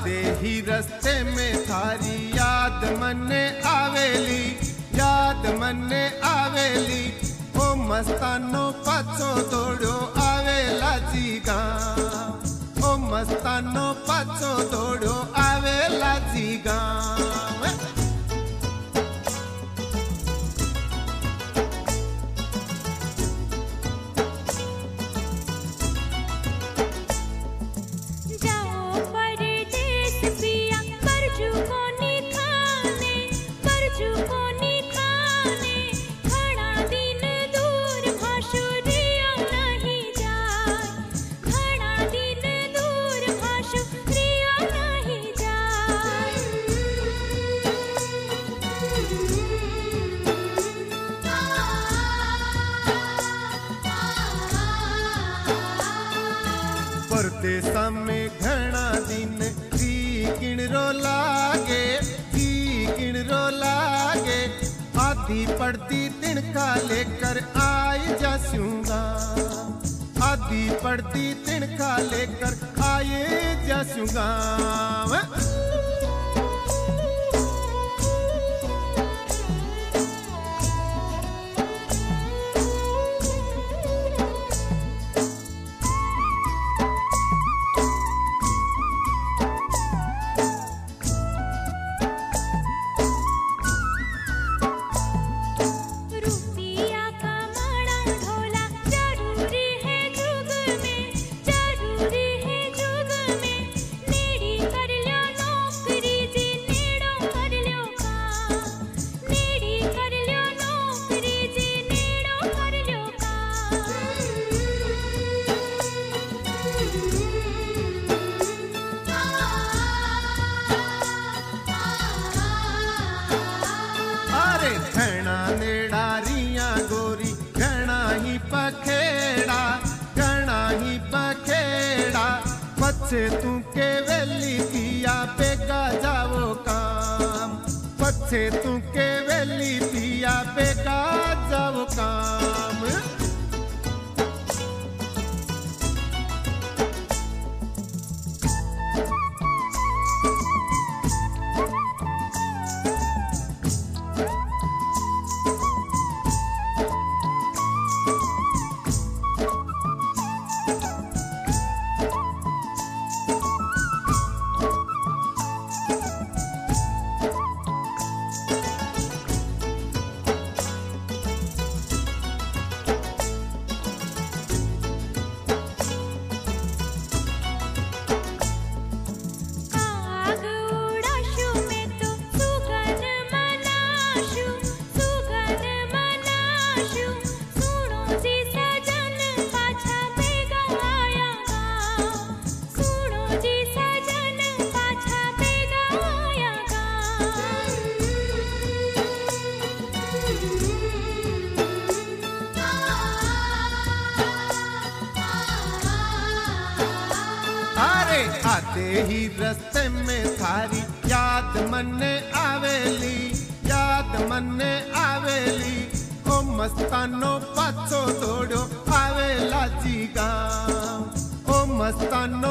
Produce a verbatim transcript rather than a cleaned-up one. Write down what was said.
आते ही रस्ते में थारी याद मन्ने आवेली, याद मन्ने आवेली। ओ मस्तानो पाछो दौड़ो आवेला जी गांव, ओ मस्तानो पाछो दौड़ो आवेला जी गांव। परदेसा में घना दिन जी किणरो लागे, जी किणरो लागे। आधी पड़ती तिनका लेकर आए जासूंगा, आधी पड़ती तिनका लेकर आए जासूंगा। घना नेड़ारिया गोरी घना ही पखेड़ा, घना ही पखेड़ा। पछे तू के वेली पिया बेगा जाओ काम, पछे तू के वेली पिया बेगा जाओ काम। आते ही रस्ते में थारी याद मन्ने आवेली, याद मन्ने आवेली। ओ मस्तानो पाछो दौड़ो आवेला जी गांव, ओ मस्तानो